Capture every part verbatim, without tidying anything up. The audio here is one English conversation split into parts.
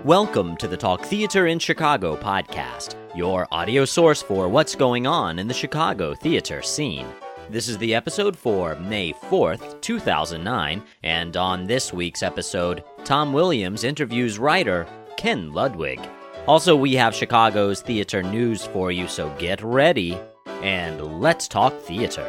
Welcome to the Talk Theater in Chicago podcast, your audio source for what's going on in the Chicago theater scene. This is the episode for May fourth, two thousand nine, and on this week's episode, Tom Williams interviews writer Ken Ludwig. Also, we have Chicago's theater news for you, so get ready, and let's talk theater.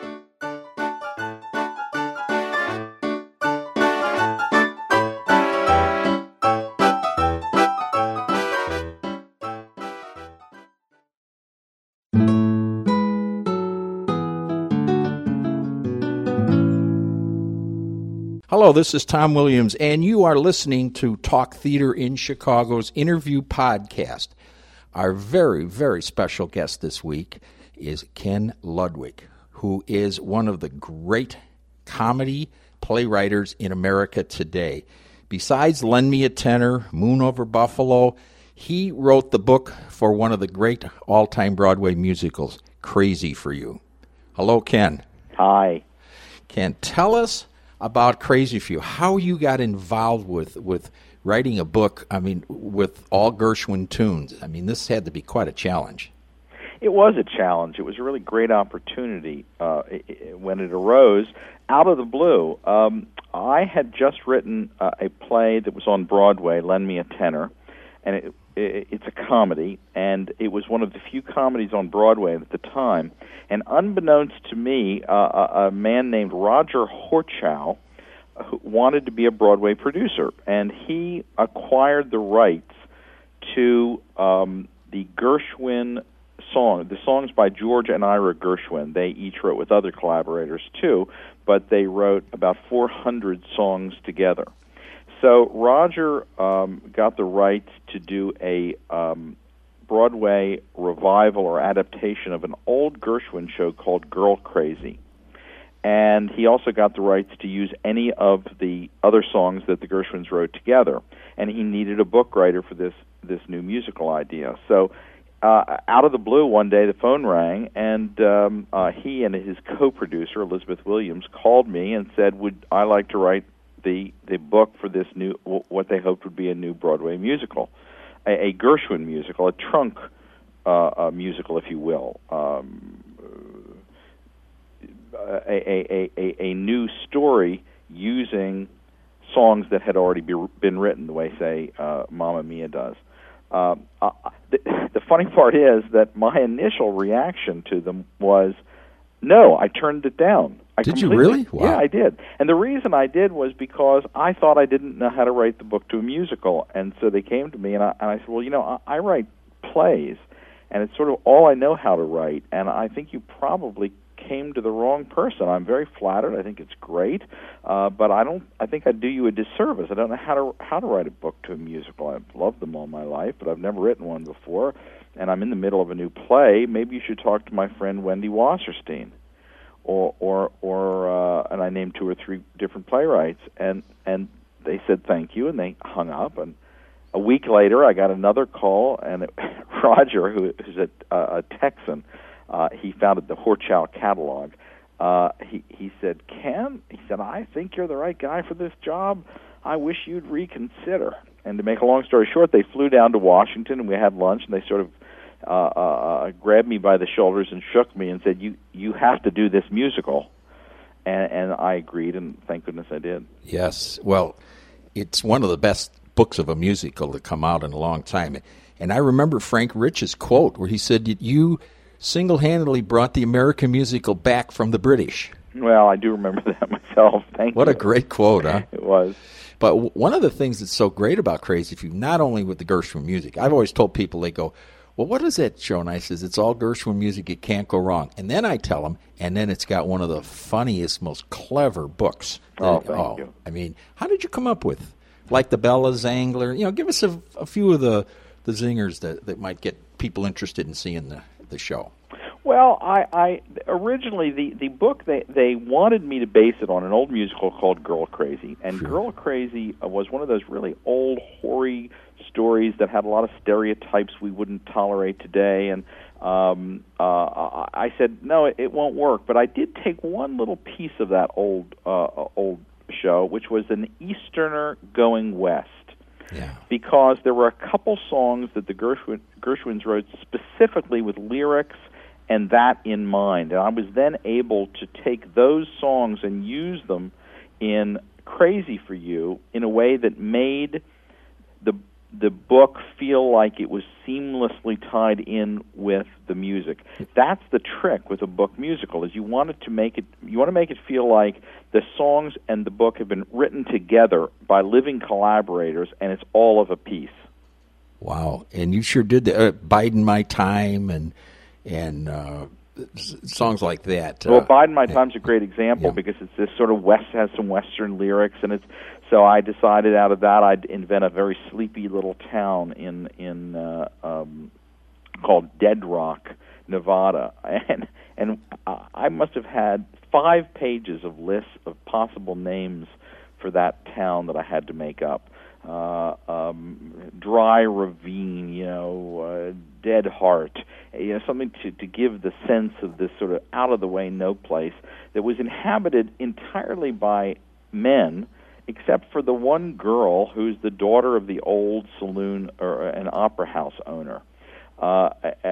Hello, this is Tom Williams, and you are listening to Talk Theater in Chicago's interview podcast. Our very, very special guest this week is Ken Ludwig, who is one of the great comedy playwriters in America today. Besides Lend Me a Tenor, Moon Over Buffalo, he wrote the book for one of the great all-time Broadway musicals, Crazy for You. Hello, Ken. Hi. Ken, tell us about Crazy for You, how you got involved with, with writing a book, I mean, with all Gershwin tunes. I mean, this had to be quite a challenge. It was a challenge. It was a really great opportunity uh, it, it, when it arose out of the blue. Um, I had just written uh, a play that was on Broadway, Lend Me a Tenor, and it, it, it's a comedy, and it was one of the few comedies on Broadway at the time. And unbeknownst to me, uh, a, a man named Roger Horchow who wanted to be a Broadway producer, and he acquired the rights to um, the Gershwin song, the songs by George and Ira Gershwin. They each wrote with other collaborators too, but they wrote about four hundred songs together. So Roger um, got the rights to do a um, Broadway revival or adaptation of an old Gershwin show called Girl Crazy. And he also got the rights to use any of the other songs that the Gershwins wrote together. And he needed a book writer for this, this new musical idea. So uh, out of the blue, one day the phone rang, and um, uh, he and his co-producer, Elizabeth Williams, called me and said, would I like to write the, the book for this new, what they hoped would be a new Broadway musical. A, a Gershwin musical, a trunk uh, a musical, if you will, um, a, a, a, a new story using songs that had already be, been written, the way, say, uh, Mamma Mia does. Uh, uh, the, the funny part is that my initial reaction to them was, no, I turned it down. I did you really? Wow. Yeah, I did. And the reason I did was because I thought I didn't know how to write the book to a musical. And so they came to me, and I, and I said, well, you know, I, I write plays, and it's sort of all I know how to write. And I think you probably came to the wrong person. I'm very flattered. I think it's great. Uh, but I don't. I think I'd do you a disservice. I don't know how to how to write a book to a musical. I've loved them all my life, but I've never written one before. And I'm in the middle of a new play. Maybe you should talk to my friend Wendy Wasserstein. Or, or, or, uh, and I named two or three different playwrights, and and they said thank you, and they hung up. And a week later, I got another call, and it, Roger, who is a, a Texan, uh, he founded the Horchow catalog. Uh, he he said, Ken, he said, I think you're the right guy for this job. I wish you'd reconsider. And to make a long story short, they flew down to Washington, and we had lunch, and they sort of Uh, uh, grabbed me by the shoulders and shook me and said, "You you have to do this musical," and, and I agreed, and thank goodness I did. Yes, well, it's one of the best books of a musical to come out in a long time. And I remember Frank Rich's quote where he said, "You single-handedly brought the American musical back from the British." Well, I do remember that myself. Thank what you. What a great quote, huh? It was. But one of the things that's so great about Crazy for You, not only with the Gershwin music, I've always told people, they go, well, what is that show? And I says, it's all Gershwin music. It can't go wrong. And then I tell them, and then it's got one of the funniest, most clever books. Oh, thank oh, you. I mean, how did you come up with, like the Bella Zangler? You know, give us a, a few of the, the zingers that, that might get people interested in seeing the, the show. Well, I, I originally, the, the book, they, they wanted me to base it on an old musical called Girl Crazy. And sure. Girl Crazy was one of those really old, hoary stories that had a lot of stereotypes we wouldn't tolerate today, and um, uh, I said, no, it, it won't work. But I did take one little piece of that old uh, old show, which was an Easterner going west. Yeah. Because there were a couple songs that the Gershwin, Gershwins wrote specifically with lyrics and that in mind. And I was then able to take those songs and use them in Crazy for You in a way that made the the book feel like it was seamlessly tied in with the music. That's the trick with a book musical, is you want it to make it you want to make it feel like the songs and the book have been written together by living collaborators, and it's all of a piece. Wow. And you sure did that. Uh, Biden My Time and and uh, songs like that. Well, uh, Biden My Time's a great example yeah. because it's this sort of west, has some Western lyrics, and it's so I decided out of that I'd invent a very sleepy little town in in uh, um, called Dead Rock, Nevada, and and I must have had five pages of lists of possible names for that town that I had to make up. Uh, um, Dry Ravine, you know, uh, Dead Heart, you know, something to, to give the sense of this sort of out-of-the-way no place that was inhabited entirely by men, except for the one girl who's the daughter of the old saloon or an opera house owner. Uh,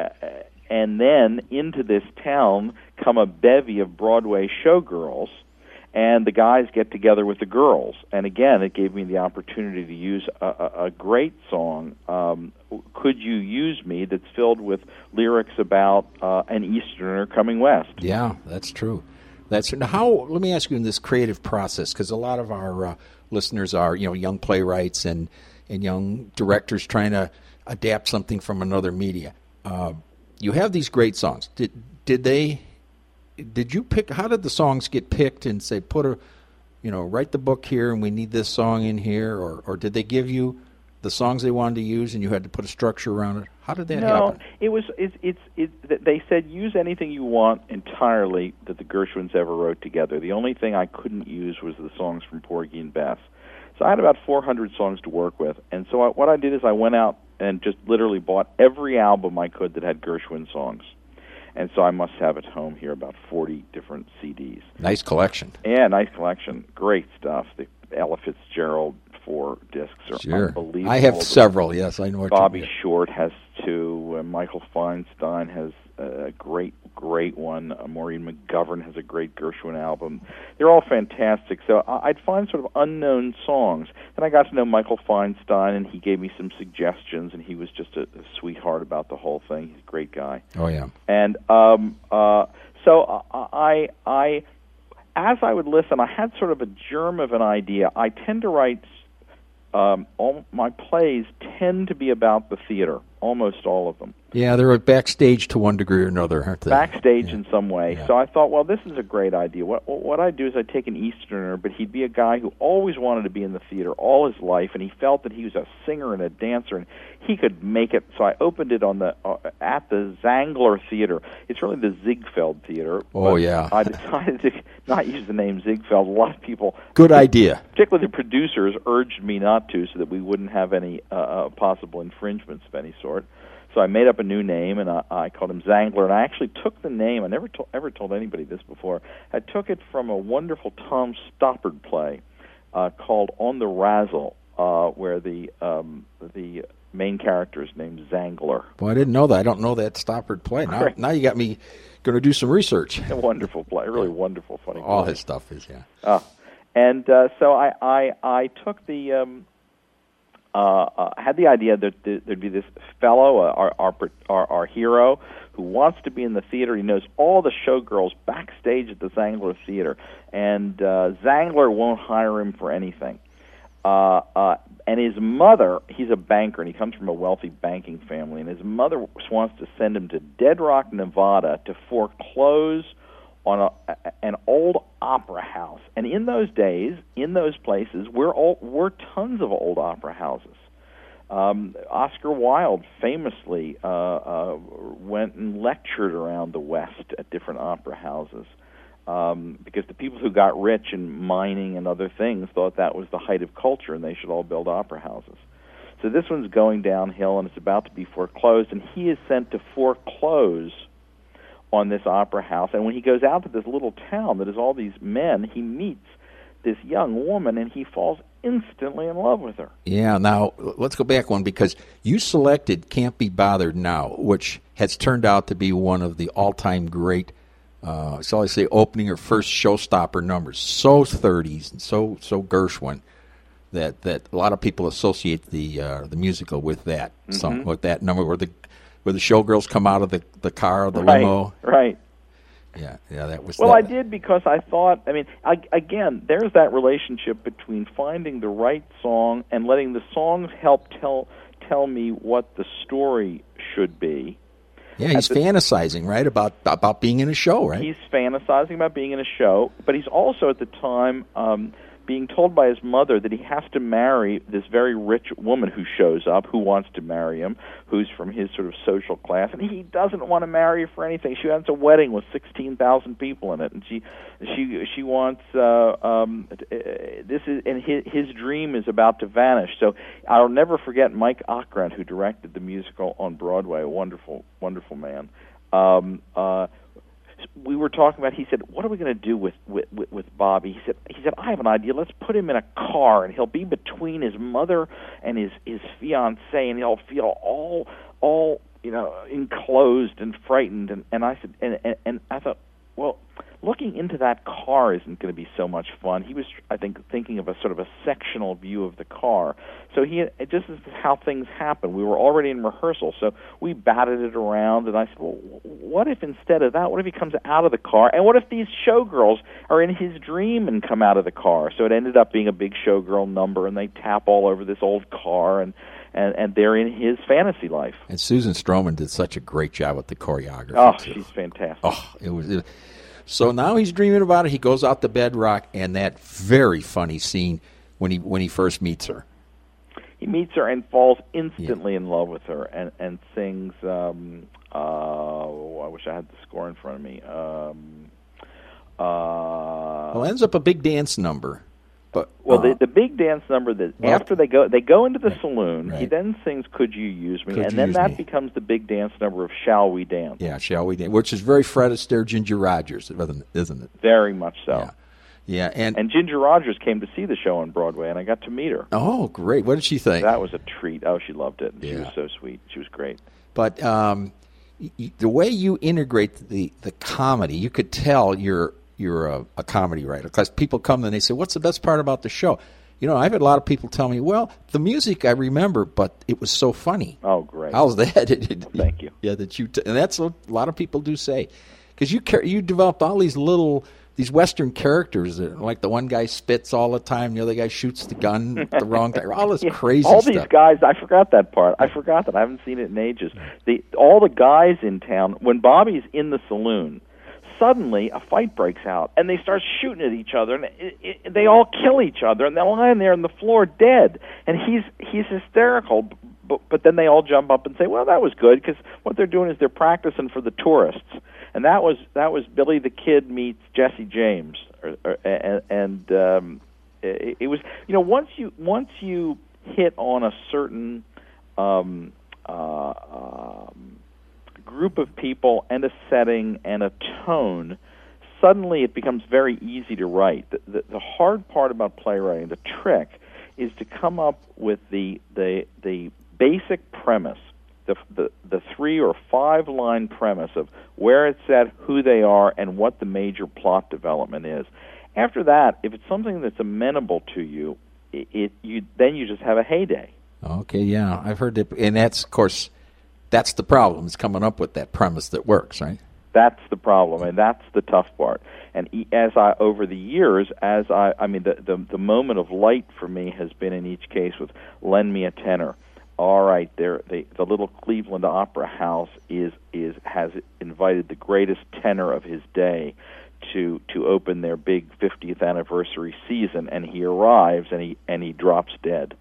and then into this town come a bevy of Broadway showgirls, and the guys get together with the girls. And again, it gave me the opportunity to use a, a, a great song, um, Could You Use Me, that's filled with lyrics about uh, an Easterner coming west. Yeah, that's true. That's now how. Let me ask you in this creative process, because a lot of our uh, listeners are, you know, young playwrights and, and young directors trying to adapt something from another media. Uh, you have these great songs. Did did they... Did you pick? How did the songs get picked and say, put a, you know, write the book here and we need this song in here, or or did they give you the songs they wanted to use and you had to put a structure around it? How did that no, happen? No, it was it's it's it, they said use anything you want entirely that the Gershwins ever wrote together. The only thing I couldn't use was the songs from Porgy and Bess. So I had about four hundred songs to work with, and so I, what I did is I went out and just literally bought every album I could that had Gershwin songs. And so I must have at home here about forty different C Ds. Nice collection. Yeah, nice collection. Great stuff. The Ella Fitzgerald four discs are sure. unbelievable. I have several, yes. I know what Bobby you Short has two. Uh, Michael Feinstein has a great, great one. Uh, Maureen McGovern has a great Gershwin album. They're all fantastic. So I- I'd find sort of unknown songs. And I got to know Michael Feinstein, and he gave me some suggestions, and he was just a, a sweetheart about the whole thing. He's a great guy. Oh, yeah. And um, uh, so I, I, as I would listen, I had sort of a germ of an idea. I tend to write, um, all my plays tend to be about the theater, almost all of them. Yeah, they're backstage to one degree or another, aren't they? Backstage yeah. in some way. Yeah. So I thought, well, this is a great idea. What what I'd do is I'd take an Easterner, but he'd be a guy who always wanted to be in the theater all his life, and he felt that he was a singer and a dancer, and he could make it. So I opened it on the uh, at the Zangler Theater. It's really the Ziegfeld Theater. Oh, yeah. I decided to not use the name Ziegfeld. A lot of people... Good idea. Particularly the producers urged me not to so that we wouldn't have any uh, uh, possible infringements of any sort. So I made up a new name, and I, I called him Zangler. And I actually took the name. I never to, ever told anybody this before. I took it from a wonderful Tom Stoppard play uh, called On the Razzle, uh, where the um, the main character is named Zangler. Well, I didn't know that. I don't know that Stoppard play. Now, Right. now you got me going to do some research. A wonderful play, really wonderful, funny play. All his stuff is, yeah. Uh, and uh, so I, I I took the um, uh, uh, had the idea that there'd be this fellow, uh, our, our our our hero, who wants to be in the theater. He knows all the showgirls backstage at the Zangler Theater, and uh, Zangler won't hire him for anything. Uh, uh, and his mother, he's a banker, and he comes from a wealthy banking family, and his mother wants to send him to Dead Rock, Nevada, to foreclose on a, an old opera house. And in those days, in those places, were all, were tons of old opera houses. Um, Oscar Wilde famously uh, uh, went and lectured around the West at different opera houses. Um, because the people who got rich in mining and other things thought that was the height of culture and they should all build opera houses. So this one's going downhill and it's about to be foreclosed, and he is sent to foreclose on this opera house. And when he goes out to this little town that is all these men, he meets this young woman, and he falls instantly in love with her. Yeah, now let's go back one, because you selected Can't Be Bothered Now, which has turned out to be one of the all-time great, uh, shall I say, opening or first showstopper numbers. So thirties and so so Gershwin that, that a lot of people associate the uh, the musical with that mm-hmm. song, with that number where the where the showgirls come out of the, the car, the right, limo. Right. Yeah, yeah, that was. Well, that. I did because I thought. I mean, I, again, there's that relationship between finding the right song and letting the songs help tell tell me what the story should be. Yeah, he's the, fantasizing, right, about about being in a show, right? He's fantasizing about being in a show, but he's also at the time um, being told by his mother that he has to marry this very rich woman who shows up, who wants to marry him, who's from his sort of social class, and he doesn't want to marry her for anything. She has a wedding with sixteen thousand people in it, and she she she wants uh, um, this is and his, his dream is about to vanish. So I'll never forget Mike Ockrent, who directed the musical on Broadway, a wonderful wonderful man. Um, uh, we were talking about, he said, what are we going to do with, with, with Bobby? He said, he said, I have an idea. Let's put him in a car, and he'll be between his mother and his, his fiancée, and he'll feel all, all you know, enclosed and frightened. And, and I said, and, and, and I thought, well, looking into that car isn't going to be so much fun. He was, I think, thinking of a sort of a sectional view of the car. So he, it just is how things happen. We were already in rehearsal, so we batted it around, and I said, well, what if instead of that, what if he comes out of the car, and what if these showgirls are in his dream and come out of the car? So it ended up being a big showgirl number, and they tap all over this old car, and And, and they're in his fantasy life. And Susan Stroman did such a great job with the choreography. Oh, too. She's fantastic. Oh, it was. It, so now he's dreaming about it. He goes out to bedrock, and that very funny scene when he when he first meets her. He meets her and falls instantly yeah. in love with her, and and sings. Um, uh, oh, I wish I had the score in front of me. Um, uh, well, it ends up a big dance number. But, well, uh, the, the big dance number that well, after they go they go into the right, saloon, right. he then sings "Could You Use Me," Could and you then use that me? becomes the big dance number of "Shall We Dance?" Yeah, "Shall We Dance?" Which is very Fred Astaire, Ginger Rogers, isn't it? Very much so. Yeah, yeah, and and Ginger Rogers came to see the show on Broadway, and I got to meet her. Oh, great! What did she think? That was a treat. Oh, she loved it. Yeah. She was so sweet. She was great. But um, y- the way you integrate the the comedy, you could tell you're you're a, a comedy writer, because people come and they say, "What's the best part about the show?" You know, I've had a lot of people tell me, well, the music I remember, but it was so funny. Oh, great. How's that? Thank you. Yeah, that you t- and that's what a lot of people do say. Because you car- you developed all these little, these Western characters, that, like the one guy spits all the time, the other guy shoots the gun at the wrong time, all this yeah, crazy all stuff. All these guys, I forgot that part. I forgot that. I haven't seen it in ages. The, all the guys in town, when Bobby's in the saloon, suddenly a fight breaks out, and they start shooting at each other, and it, it, they all kill each other, and they're lying there on the floor dead, and he's he's hysterical, but, but then they all jump up and say, well, that was good, because what they're doing is they're practicing for the tourists, and that was that was Billy the Kid meets Jesse James, or, or, and, and um, it, it was, you know, once you once you hit on a certain um, uh, um, group of people and a setting and a tone, suddenly it becomes very easy to write. The, the, the hard part about playwriting, the trick, is to come up with the the, the basic premise, the, the the three or five line premise of where it's at, who they are, and what the major plot development is. After that, if it's something that's amenable to you, it, it you then you just have a heyday. Okay, yeah, I've heard that, and that's, of course, that's the problem, is coming up with that premise that works, right? That's the problem, and that's the tough part. And as I, over the years, as I, I mean, the, the the moment of light for me has been in each case with "Lend Me a Tenor." All right, there, the the little Cleveland Opera House is is has invited the greatest tenor of his day to to open their big fiftieth anniversary season, and he arrives and he and he drops dead.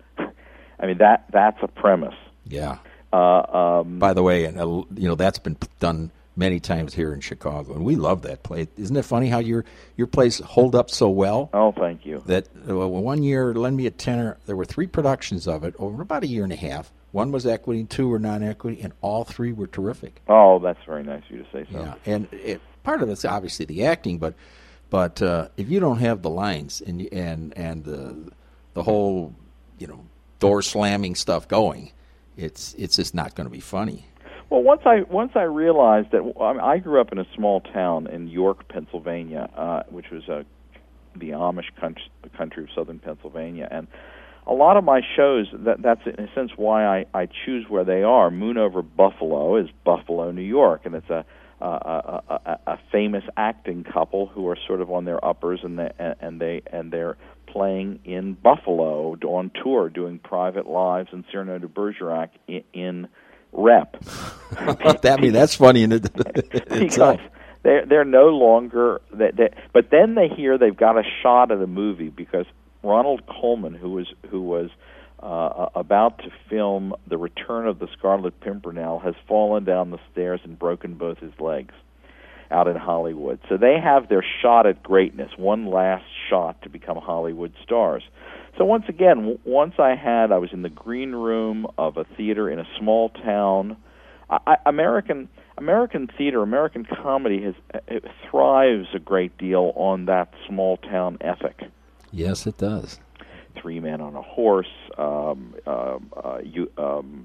I mean, that that's a premise. Yeah. Uh, um, By the way, and uh, you know, that's been done many times here in Chicago, and we love that play. Isn't it funny how your your plays hold up so well? Oh, thank you. That uh, one year, Lend Me a Tenor, there were three productions of it over about a year and a half. One was equity, two were non-equity, and all three were terrific. Oh, that's very nice of you to say so. Yeah, and it, part of it's obviously the acting, but but uh, if you don't have the lines and and and the the whole, you know, door slamming stuff going, it's it's just not going to be funny. Well, once I once I realized that I, mean, I grew up in a small town in York, Pennsylvania, uh, which was a, the Amish country, country of southern Pennsylvania, and a lot of my shows, that, that's in a sense why I, I choose where they are. Moon Over Buffalo is Buffalo, New York, and it's a a, a, a, a famous acting couple who are sort of on their uppers, and they, and they and they're playing in Buffalo on tour, doing private lives, and Cyrano de Bergerac in, in rep. that I mean that's funny in it because they're they're no longer they, they, but then they hear they've got a shot at the movie because Ronald Colman, who was who was uh, about to film The Return of the Scarlet Pimpernel, has fallen down the stairs and broken both his legs out in Hollywood. So they have their shot at greatness, one last shot to become Hollywood stars. So once again, w- once I had, I was in the green room of a theater in a small town. I, I, American American theater, American comedy has it thrives a great deal on that small town ethic. Yes, it does. Three Men on a Horse, um, uh, uh, you, um,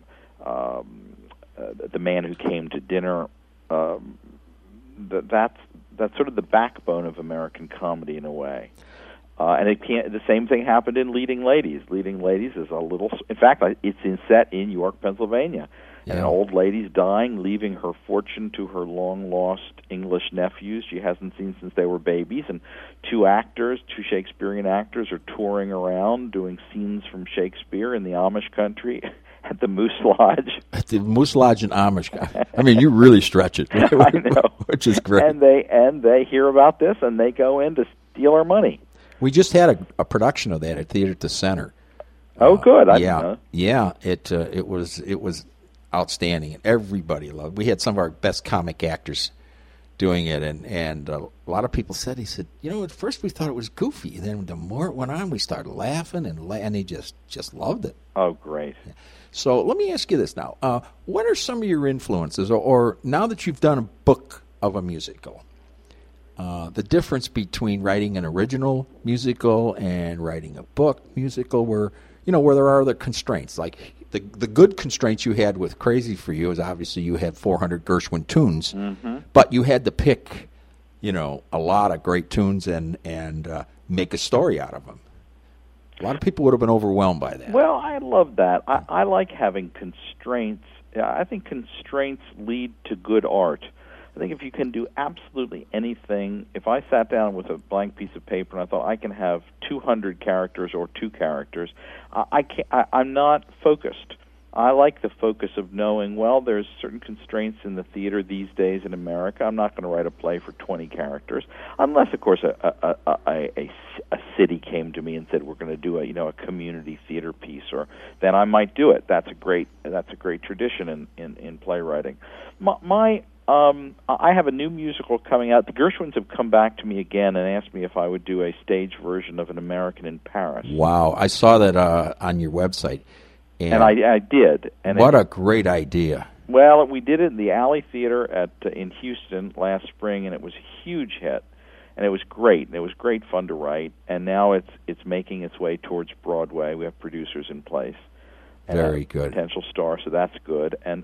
um, uh, The Man Who Came to Dinner. Um, th- that's that's sort of the backbone of American comedy in a way. Uh, and it can't, the same thing happened in Leading Ladies. Leading Ladies is a little, in fact, it's in set in York, Pennsylvania. Yeah. And an old lady's dying, leaving her fortune to her long-lost English nephews she hasn't seen since they were babies. And two actors, two Shakespearean actors, are touring around doing scenes from Shakespeare in the Amish country at the Moose Lodge. At the Moose Lodge in Amish. I mean, you really stretch it. I know. Which is great. And they, and they hear about this, and they go in to steal our money. We just had a, a production of that at Theater at the Center. Oh, uh, good! I yeah, didn't know. yeah. It uh, it was it was outstanding, and everybody loved. We had some of our best comic actors doing it, and and uh, a lot of people said, he said, you know, at first we thought it was goofy, and then the more it went on, we started laughing, and la- and he just just loved it. Oh, great! So let me ask you this now: uh, what are some of your influences, or, or now that you've done a book of a musical? Uh, the difference between writing an original musical and writing a book musical, where you know where there are other constraints. Like the the good constraints you had with Crazy for You is obviously you had four hundred Gershwin tunes, mm-hmm. but you had to pick, you know, a lot of great tunes and and uh, make a story out of them. A lot of people would have been overwhelmed by that. Well, I love that. I, I like having constraints. I think constraints lead to good art. I think if you can do absolutely anything, if I sat down with a blank piece of paper and I thought I can have two hundred characters or two characters, I, I can't, I, I'm not focused. I like the focus of knowing, well, there's certain constraints in the theater these days in America. I'm not going to write a play for twenty characters, unless, of course, a, a, a, a, a city came to me and said we're going to do a you know a community theater piece, or then I might do it. That's a great that's a great tradition in in, in playwriting. My, my Um, I have a new musical coming out. The Gershwins have come back to me again and asked me if I would do a stage version of An American in Paris. Wow, I saw that uh, on your website. And, and I, I did. And what it, a great idea. Well, we did it in the Alley Theater at uh, in Houston last spring, and it was a huge hit. And it was great. And it was great fun to write. And now it's it's making its way towards Broadway. We have producers in place. And Very good. Potential star, so that's good. And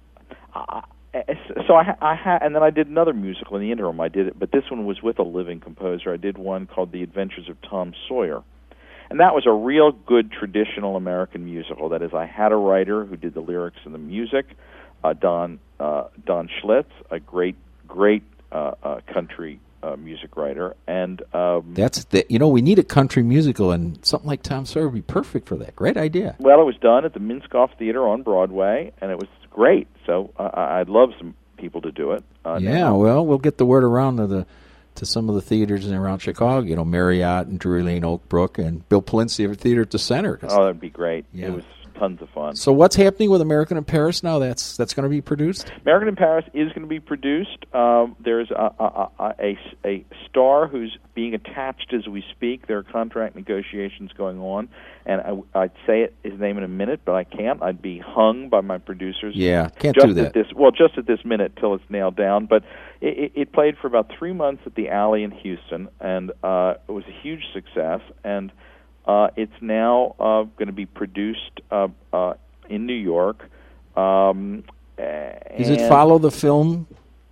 I... So I, I ha, and then I did another musical in the interim. I did it, but this one was with a living composer. I did one called The Adventures of Tom Sawyer, and that was a real good traditional American musical. That is, I had a writer who did the lyrics and the music, uh, Don uh, Don Schlitz, a great great uh, uh, country uh, music writer, and um, that's the you know we need a country musical, and something like Tom Sawyer would be perfect for that. Great idea. Well, it was done at the Minskoff Theater on Broadway, and it was great. So uh, I'd love some people to do it. Uh, yeah, now. well, we'll get the word around to the to some of the theaters around Chicago. You know, Marriott and Drury Lane, Oak Brook, and Bill Polinsky of Theater at the Center. Oh, that'd be great. Yeah. It was tons of fun. So what's happening with American in Paris now? That's that's going to be produced? American in Paris is going to be produced. Um, there's a, a, a, a star who's being attached as we speak. There are contract negotiations going on, and I, I'd say it, his name in a minute, but I can't. I'd be hung by my producers. Yeah, can't just do that. At this, well, just at this minute till it's nailed down. But it, it, it played for about three months at the Alley in Houston, and uh, it was a huge success. And Uh, it's now uh, going to be produced uh, uh, in New York. Um, Does it follow the film?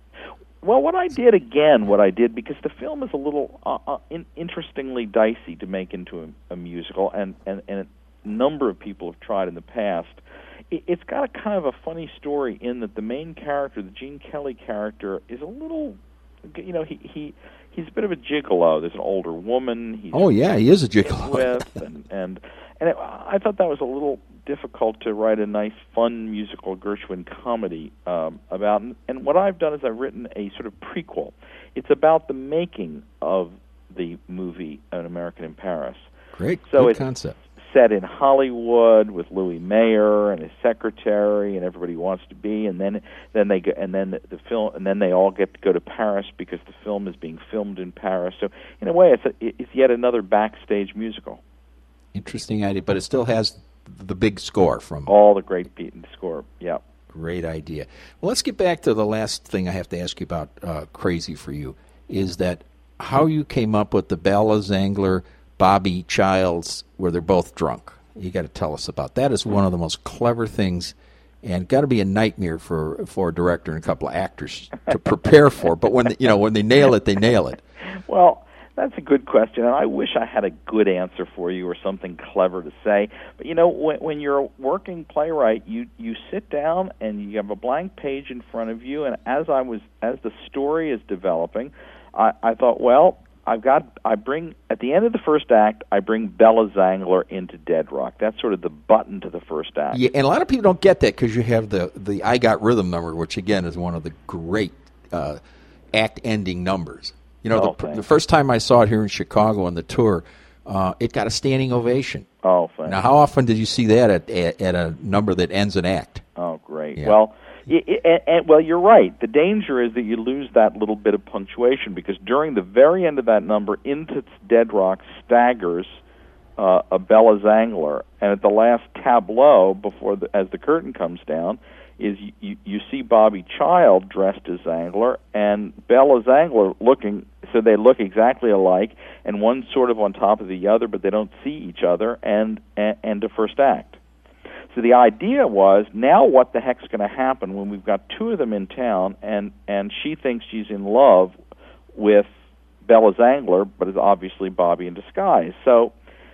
Well, what I did again, what I did, because the film is a little uh, uh, in, interestingly dicey to make into a, a musical, and, and, and a number of people have tried in the past. It, it's got a kind of a funny story in that the main character, the Gene Kelly character, is a little, you know, he he he's a bit of a gigolo. There's an older woman. He's oh yeah, he is a gigolo. With, and and and it, I thought that was a little difficult to write a nice, fun musical Gershwin comedy um, about. And what I've done is I've written a sort of prequel. It's about the making of the movie An American in Paris. Great, so good it's concept. Set in Hollywood with Louis Mayer and his secretary and everybody who wants to be, and then then they go, and then the, the film, and then they all get to go to Paris because the film is being filmed in Paris. So in a way, it's a, it's yet another backstage musical. Interesting idea, but it still has the big score from all the great beaten score. Yeah, great idea. Well, let's get back to the last thing I have to ask you about. Uh, Crazy for You is that how you came up with the Bella Zangler, Bobby Childs, where they're both drunk. You got to tell us about that. Is one of the most clever things, and got to be a nightmare for for a director and a couple of actors to prepare for. But when you know when they nail it, they nail it. Well, that's a good question, and I wish I had a good answer for you or something clever to say. But, you know, when, when you're a working playwright, you, you sit down and you have a blank page in front of you, and as I was as the story is developing, I, I thought, well, I've got I bring at the end of the first act, I bring Bella Zangler into Dead Rock. That's sort of the button to the first act. Yeah, and a lot of people don't get that because you have the, the I Got Rhythm number, which, again, is one of the great uh, act-ending numbers. You know, oh, the, the first time I saw it here in Chicago on the tour, uh, it got a standing ovation. Oh, thanks. Now, how often did you see that at at, at a number that ends an act? Oh, great. Yeah. Well, it, it, and, and, well, you're right. The danger is that you lose that little bit of punctuation because during the very end of that number, into Dead Rock staggers uh, a Bella Zangler, and at the last tableau, before the, as the curtain comes down, is you, you see Bobby Child dressed as Zangler and Bella Zangler looking, so they look exactly alike, and one's sort of on top of the other, but they don't see each other, and, and, and the first act. So the idea was, now what the heck's going to happen when we've got two of them in town, and, and she thinks she's in love with Bella Zangler, but is obviously Bobby in disguise. So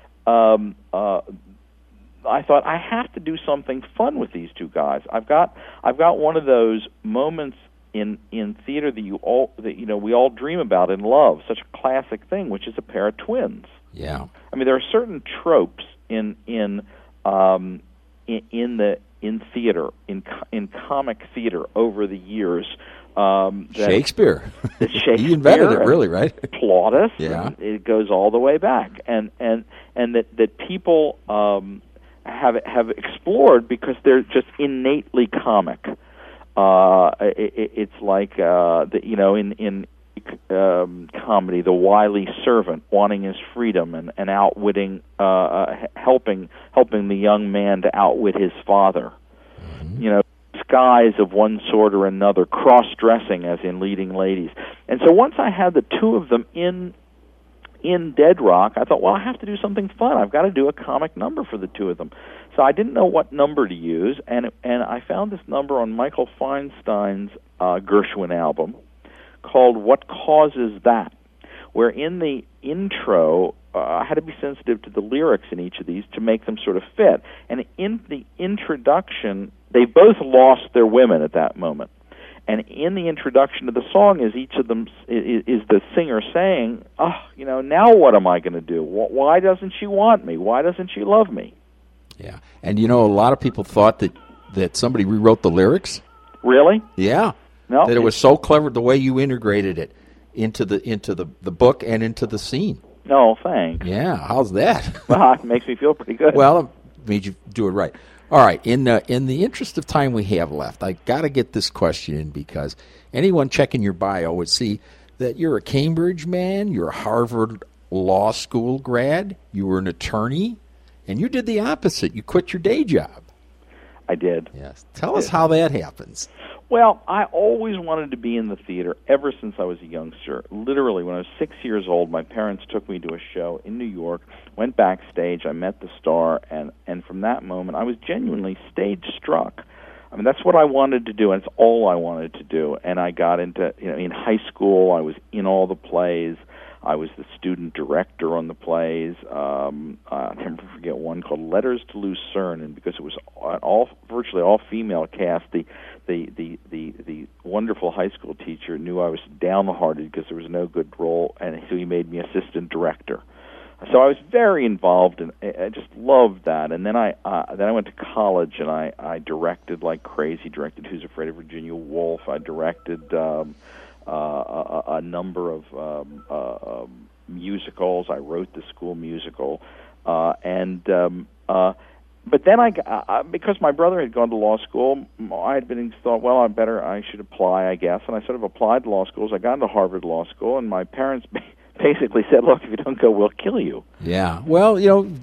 um, uh, I thought I have to do something fun with these two guys. I've got I've got one of those moments in in theater that you all that you know we all dream about in love, such a classic thing, which is a pair of twins. Yeah. I mean, there are certain tropes in in um, in, in the in theater in in comic theater over the years. Um, that, Shakespeare. that Shakespeare. He invented it, really, right? Plautus. Yeah. It goes all the way back, and and and that that people. Um, have have explored because they're just innately comic. Uh, it, it's like uh, the, you know in in um, comedy, the wily servant wanting his freedom and, and outwitting, uh, uh, helping helping the young man to outwit his father. Mm-hmm. You know, disguise of one sort or another, cross-dressing as in leading ladies. And so once I had the two of them in. in Dead Rock, I thought, well, I have to do something fun. I've got to do a comic number for the two of them. So I didn't know what number to use, and and I found this number on Michael Feinstein's uh, Gershwin album called What Causes That, where in the intro, uh, I had to be sensitive to the lyrics in each of these to make them sort of fit. And in the introduction, they both lost their women at that moment. And in the introduction to the song, is each of them is, is the singer saying, "Oh, you know, now what am I going to do? Why doesn't she want me? Why doesn't she love me?" Yeah, and you know, a lot of people thought that that somebody rewrote the lyrics. Really? Yeah. No. That it was so clever the way you integrated it into the into the, the book and into the scene. No, thanks. Yeah, how's that? Well, it makes me feel pretty good. Well, it made you do it right. All right, in the, in the interest of time we have left, I got to get this question in because anyone checking your bio would see that you're a Cambridge man, you're a Harvard Law School grad, you were an attorney, and you did the opposite. You quit your day job. I did. Yes. Tell us how that happens. Well, I always wanted to be in the theater ever since I was a youngster. Literally, when I was six years old, my parents took me to a show in New York, went backstage, I met the star, and, and from that moment, I was genuinely stage-struck. I mean, that's what I wanted to do, and it's all I wanted to do. And I got into, you know, in high school, I was in all the plays. I was the student director on the plays. Um, uh, I never forget one called Letters to Lucerne, and because it was an all virtually all female cast, the the the the, the wonderful high school teacher knew I was downhearted because there was no good role, and so he made me assistant director. So I was very involved, and I just loved that. And then I uh, then I went to college, and I, I directed like crazy. Directed Who's Afraid of Virginia Woolf. I directed um, uh, a, a number of um, uh, um, musicals. I wrote the school musical, uh, and um, uh, but then I uh, because my brother had gone to law school, I had been thought, well, I better I should apply, I guess. And I sort of applied to law schools. I got into Harvard Law School, and my parents basically said, look, if you don't go, we'll kill you. Yeah. Well, you know,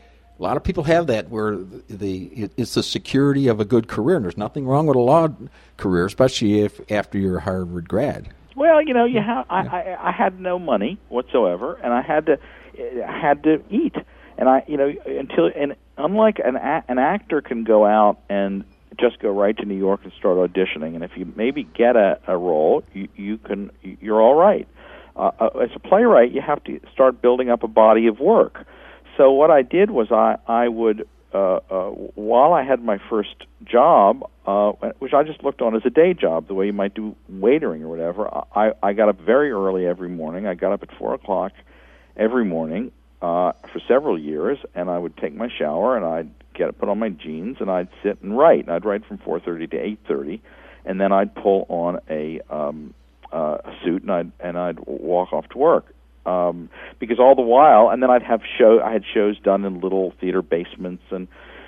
a lot of people have that where the, the it's the security of a good career, and there's nothing wrong with a law career, especially if after you're a Harvard grad. Well, you know, you have I, I, I had no money whatsoever, and I had to I had to eat, and I you know until and unlike an a, an actor can go out and just go right to New York and start auditioning, and if you maybe get a, a role, you, you can you're all right. Uh, as a playwright, you have to start building up a body of work. So what I did was I, I would, uh, uh, while I had my first job, uh, which I just looked on as a day job, the way you might do waitering or whatever, I, I got up very early every morning. I got up at four o'clock every morning uh, for several years, and I would take my shower, and I'd get put on my jeans, and I'd sit and write. And I'd write from four thirty to eight thirty, and then I'd pull on a... Um, Uh, a suit, and I'd and I'd walk off to work. Um, because all the while, and then I'd have show. I had shows done in little theater basements and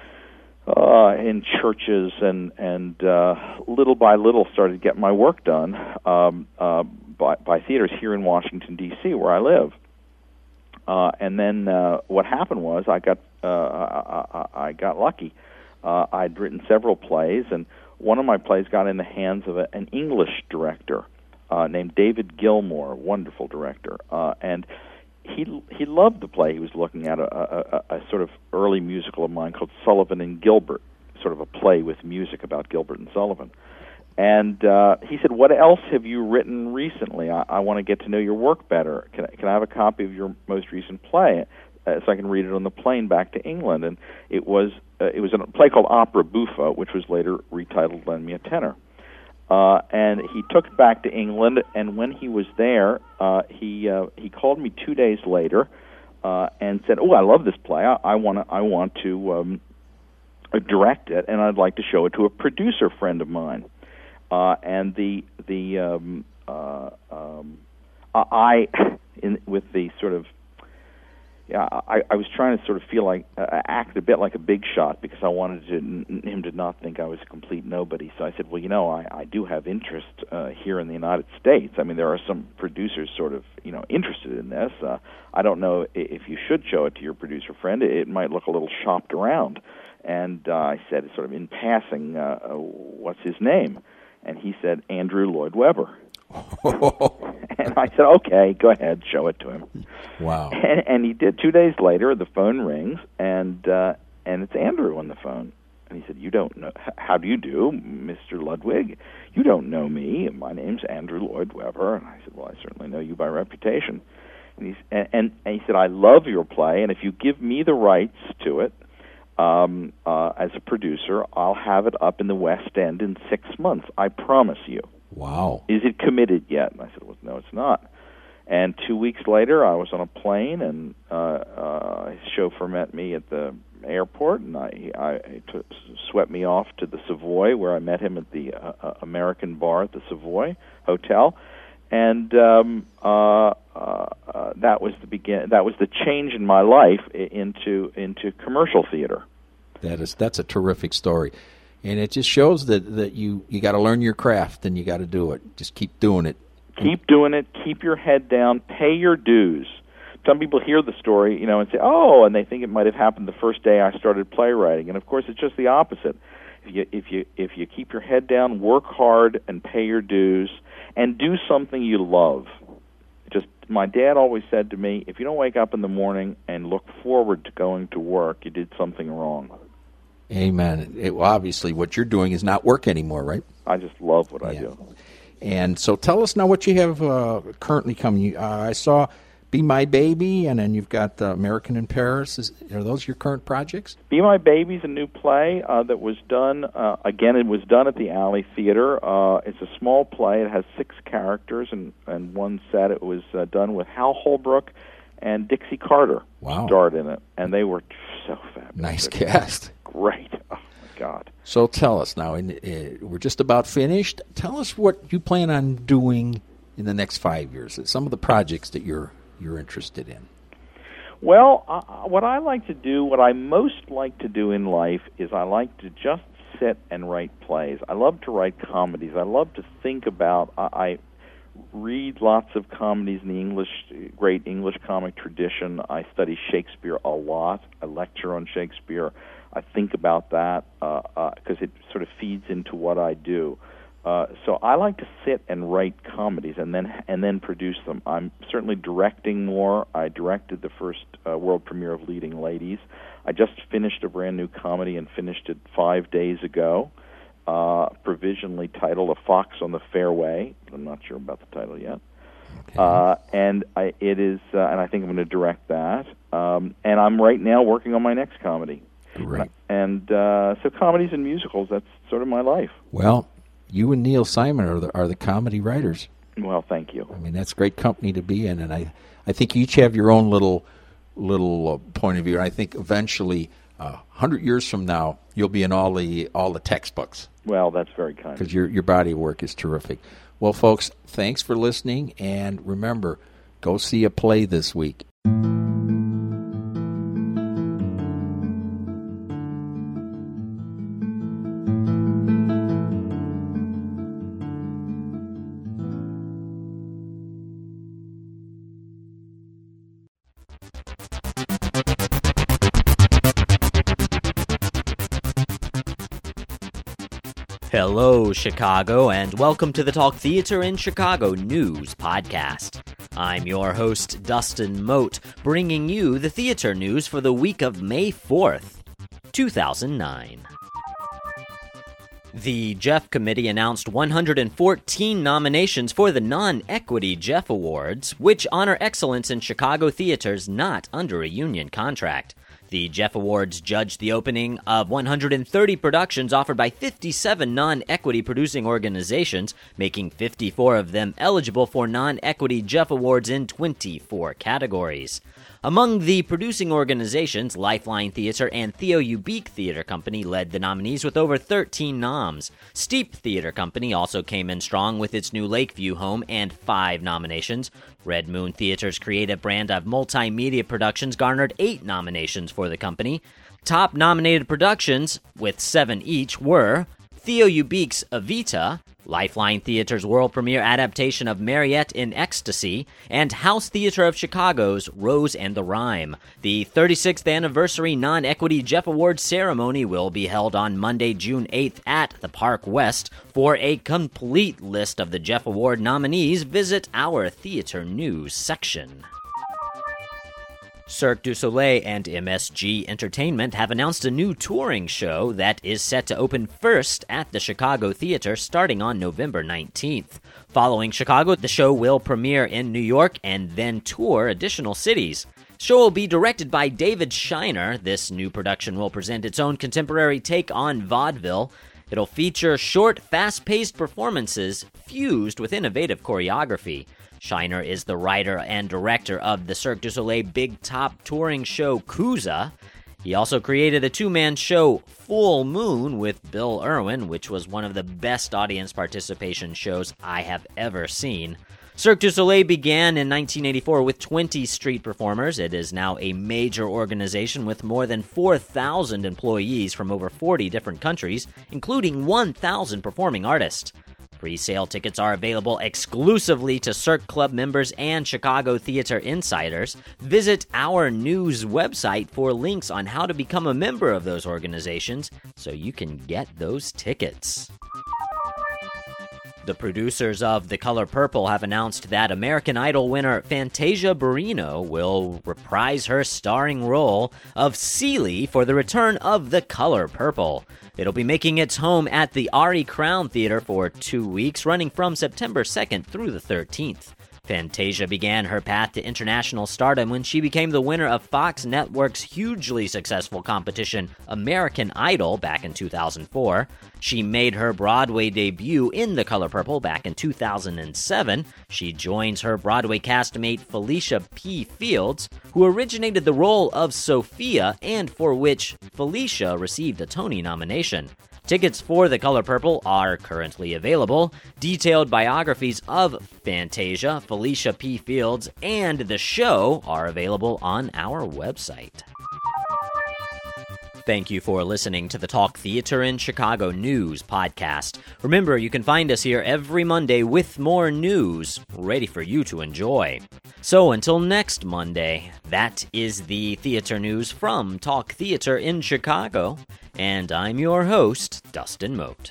uh, in churches, and and uh, little by little started getting my work done um, uh, by by theaters here in Washington D C, where I live. Uh, and then uh, what happened was I got uh, I, I got lucky. Uh, I'd written several plays, and one of my plays got in the hands of a, an English director. Uh, named David Gilmour, wonderful director, uh, and he he loved the play. He was looking at a, a, a sort of early musical of mine called Sullivan and Gilbert, sort of a play with music about Gilbert and Sullivan. And uh, he said, "What else have you written recently? I, I want to get to know your work better. Can I, can I have a copy of your most recent play uh, so I can read it on the plane back to England?" And it was uh, it was a play called Opera Buffa, which was later retitled Lend Me a Tenor. Uh, and he took it back to England, and when he was there, uh, he uh, he called me two days later uh, and said, "Oh, I love this play. I want to I want to um, direct it, and I'd like to show it to a producer friend of mine." Uh, and the the um, uh, um, I in with the sort of yeah I, I was trying to sort of feel like uh, act a bit like a big shot because I wanted to, n- him to not think I was a complete nobody. So I said, well, you know, I, I do have interest uh, here in the United States. I mean, there are some producers sort of you know interested in this. Uh, I don't know if you should show it to your producer friend. It might look a little shopped around. And uh, I said, sort of in passing, uh, uh, what's his name? And he said, Andrew Lloyd Webber. And I said, okay, go ahead, show it to him. Wow. And, and he did. Two days later, the phone rings, and uh, and it's Andrew on the phone. And he said, you don't know, how do you do, Mister Ludwig? You don't know me. My name's Andrew Lloyd Webber. And I said, well, I certainly know you by reputation. And, he's, and, and, and he said, I love your play, and if you give me the rights to it, um, uh, as a producer, I'll have it up in the West End in six months. I promise you. Wow. Is it committed yet? And I said, well, no, it's not. And two weeks later, I was on a plane, and uh, uh, his chauffeur met me at the airport, and I, I, I t- swept me off to the Savoy, where I met him at the uh, American bar at the Savoy Hotel. And um, uh, uh, uh, that was the begin. That was the change in my life into into commercial theater. That is that's a terrific story. And it just shows that, that you, you got to learn your craft, and you got to do it. Just keep doing it. Keep doing it. Keep your head down. Pay your dues. Some people hear the story, you know, and say, oh, and they think it might have happened the first day I started playwriting. And, of course, it's just the opposite. if you if you if you keep your head down, work hard, and pay your dues, and do something you love. Just my dad always said to me, if you don't wake up in the morning and look forward to going to work, you did something wrong. Amen. It, well, obviously, what you're doing is not work anymore, right? I just love what yeah. I do. And so tell us now what you have uh, currently coming. Uh, I saw Be My Baby, and then you've got uh, American in Paris. Is, are those your current projects? Be My Baby's a new play uh, that was done, uh, again, it was done at the Alley Theater. Uh, it's a small play. It has six characters, and, and one set. It was uh, done with Hal Holbrook and Dixie Carter wow. starred in it, and they were so fabulous. Nice cast. Great. Oh, my God. So tell us now, in, uh, we're just about finished. Tell us what you plan on doing in the next five years, some of the projects that you're you're interested in. Well, uh, what I like to do, what I most like to do in life is I like to just sit and write plays. I love to write comedies. I love to think about, I, I read lots of comedies in the English, great English comic tradition. I study Shakespeare a lot. I lecture on Shakespeare. I think about that because uh, uh, it sort of feeds into what I do. Uh, so I like to sit and write comedies and then and then produce them. I'm certainly directing more. I directed the first uh, world premiere of Leading Ladies. I just finished a brand new comedy and finished it five days ago, uh, provisionally titled A Fox on the Fairway. I'm not sure about the title yet. Okay. Uh, and I, it is, uh, and I think I'm going to direct that. Um, and I'm right now working on my next comedy. Right. And uh, so comedies and musicals, that's sort of my life. Well, you and Neil Simon are the, are the comedy writers. Well, thank you. I mean, that's great company to be in, and I, I think you each have your own little little uh, point of view. And I think eventually, a uh, hundred years from now, you'll be in all the all the textbooks. Well, that's very kind. Because your your body of work is terrific. Well, folks, thanks for listening, and remember, go see a play this week. Hello, Chicago, and welcome to the Talk Theater in Chicago News Podcast. I'm your host, Dustin Mote, bringing you the theater news for the week of May fourth, two thousand nine. The Jeff Committee announced one hundred fourteen nominations for the Non-Equity Jeff Awards, which honor excellence in Chicago theaters not under a union contract. The Jeff Awards judged the opening of one hundred thirty productions offered by fifty-seven non-equity producing organizations, making fifty-four of them eligible for non-equity Jeff Awards in twenty-four categories. Among the producing organizations, Lifeline Theater and Theo Ubique Theater Company led the nominees with over thirteen noms. Steep Theater Company also came in strong with its new Lakeview home and five nominations. Red Moon Theater's creative brand of multimedia productions garnered eight nominations for the company. Top nominated productions, with seven each, were Theo Ubique's Evita, Lifeline Theater's world premiere adaptation of Mariette in Ecstasy, and House Theater of Chicago's Rose and the Rhyme. The thirty-sixth anniversary non-equity Jeff Awards ceremony will be held on Monday, June eighth at the Park West. For a complete list of the Jeff Award nominees, visit our theater news section. Cirque du Soleil and M S G Entertainment have announced a new touring show that is set to open first at the Chicago Theater starting on November nineteenth. Following Chicago, the show will premiere in New York and then tour additional cities. The show will be directed by David Shiner. This new production will present its own contemporary take on vaudeville. It'll feature short, fast-paced performances fused with innovative choreography. Shiner is the writer and director of the Cirque du Soleil Big Top touring show Kooza. He also created a two-man show Full Moon with Bill Irwin, which was one of the best audience participation shows I have ever seen. Cirque du Soleil began in nineteen eighty-four with twenty street performers. It is now a major organization with more than four thousand employees from over forty different countries, including one thousand performing artists. Pre-sale tickets are available exclusively to Cirque Club members and Chicago Theater Insiders. Visit our news website for links on how to become a member of those organizations so you can get those tickets. The producers of The Color Purple have announced that American Idol winner Fantasia Barrino will reprise her starring role of Celie for the return of The Color Purple. It'll be making its home at the Ari Crown Theater for two weeks, running from September second through the thirteenth. Fantasia began her path to international stardom when she became the winner of Fox Network's hugely successful competition American Idol back in two thousand four. She made her Broadway debut in The Color Purple back in two thousand seven. She joins her Broadway castmate Felicia P. Fields, who originated the role of Sophia and for which Felicia received a Tony nomination. Tickets for The Color Purple are currently available. Detailed biographies of Fantasia, Felicia P. Fields, and the show are available on our website. Thank you for listening to the Talk Theater in Chicago News podcast. Remember, you can find us here every Monday with more news ready for you to enjoy. So until next Monday, that is the theater news from Talk Theater in Chicago, and I'm your host, Dustin Moat.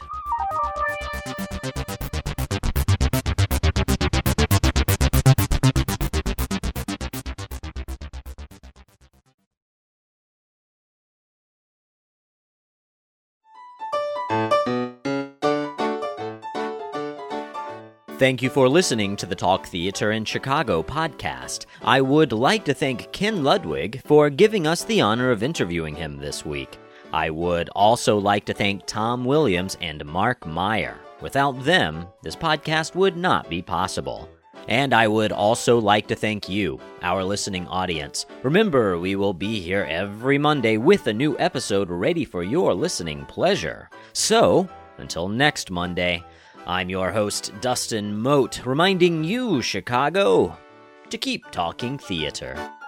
Thank you for listening to the Talk Theater in Chicago podcast. I would like to thank Ken Ludwig for giving us the honor of interviewing him this week. I would also like to thank Tom Williams and Mark Meyer. Without them, this podcast would not be possible. And I would also like to thank you, our listening audience. Remember, we will be here every Monday with a new episode ready for your listening pleasure. So, until next Monday, I'm your host, Dustin Moat, reminding you, Chicago, to keep talking theater.